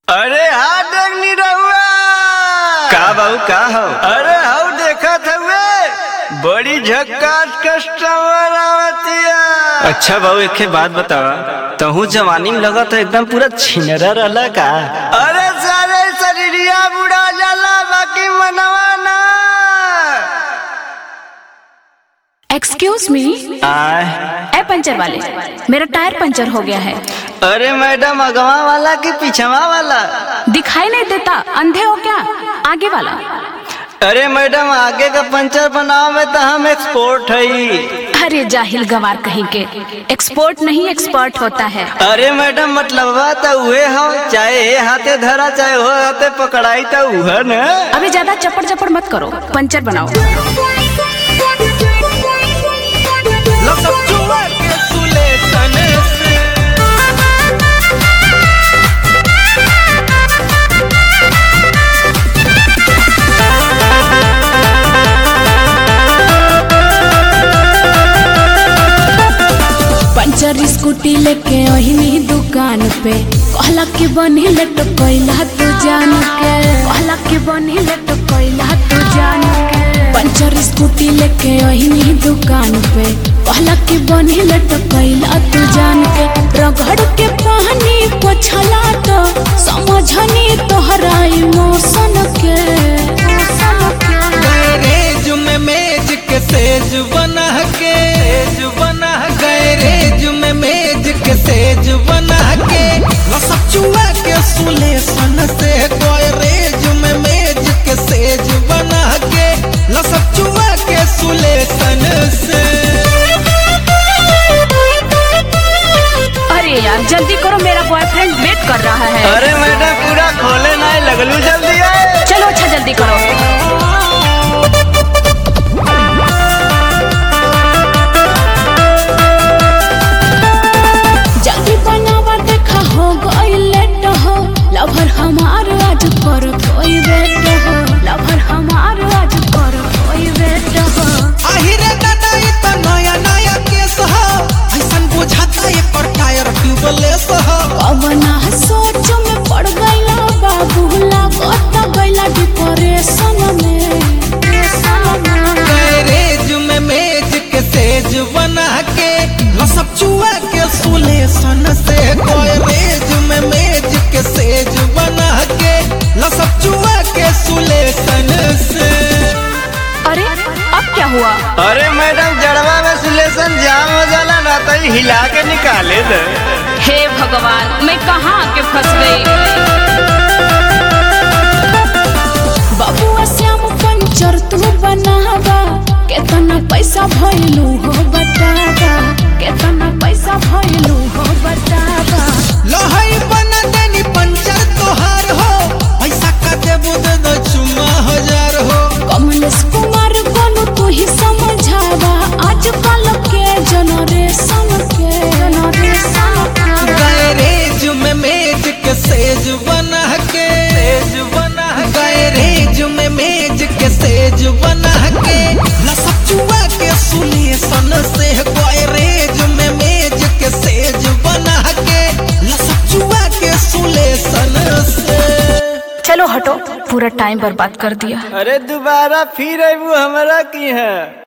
अरे हाँ देखनी रहुआ का बाबू का हो? अरे हाउ देखा था बड़ी झक्कास कस्टमर आवतिया। अच्छा बाबू एक बात बतावा, तहू जवानी में लगा तो एकदम पूरा छिनरा रहला का? अरे सारे शरीरिया बुढ़ा जाला बाकी मनवा ना। एक्सक्यूज मी, ए पंचर वाले, मेरा टायर पंचर हो गया है। अरे मैडम अगवा वाला कि पिछवा वाला? दिखाई नहीं देता, अंधे हो क्या? आगे वाला। अरे मैडम आगे का पंचर बनाओ में तो हम एक्सपोर्ट है। अरे जाहिल गवार कहीं के, एक्सपोर्ट नहीं एक्सपर्ट होता है। अरे मैडम मतलब तो उहे हो, चाहे हाथे धरा चाहे हो हाथे पकड़ाई तो उह न। अभी ज्यादा चपड़ चपड़ मत करो, पंचर बनाओ। पंचर स्कूटी लेके ओहिनी दुकान पे, कहला कि बनी ले तो कोइला तू जान के, कहला कि बनी ले तो कोइला तू जान के। पंचर स्कूटी लेके ओहिनी दुकान पे, कहला कि बनी ले तो कोइला तू जान के। रगड़ के पानी पोछला तो समझनी तोहरा इमोशन के। गैरेज में मेज के सेज बना के, गैरेज में मेज के सेज बना के, सब चुआ के सुलेशन से। गैरेज में मेज के सेज बना के, सब चुआ के सुलेशन से। अरे यार जल्दी करो, मेरा बॉयफ्रेंड वेट कर रहा है। अरे मैडम पूरा खोले ना लगलू, जल्दी आए। चलो अच्छा जल्दी करो। जल्दी बनावा, देखा हो गई लेट हो। लवर हमार आज कर कोई वेट हो, लवर हमार आज कर कोई वेट हो। आहिरे दादा ये तो नया नया केस हो, ऐसन बुझाता ये पर टायर ट्यूबलेस हो। कवना सोच में पड़ गईला बाबू, लागत गईला डिप्रेशन में। गैरेज में मेज के सेज बना के, सब चुआ के सुलेशन से। गैरेज में मेज के सेज बना के, सब चुआ के सुलेशन से। अरे अब क्या हुआ? अरे मैडम जड़वा में सिलेशन जाम हो जाला ना तो हिला के निकाले दे। हे भगवान, मैं कहाँ आके फंस गई। बाबुआ श्याम पंचर तू बनावा, केतना पैसा भइलू हो बतावा, केतना पैसा भइलू हो बतावा। लहई बना देनी पंचर तोहार हो, पैसा का देबू दे दो चुम्मा 1000 हो। कमलेश कुमार बोलू तू ही समझावा, आजकल के जनरेशन के। गैरेज में मेज के सेज बना के, गैरेज में मेज के सेज बना के, सब चुआ के सुलेशन से। गैरेज में मेज के सेज बना के, सब चुआ के सुलेशन से। चलो हटो, पूरा टाइम बर्बाद कर दिया। अरे दोबारा फिर अबू हमारा की है।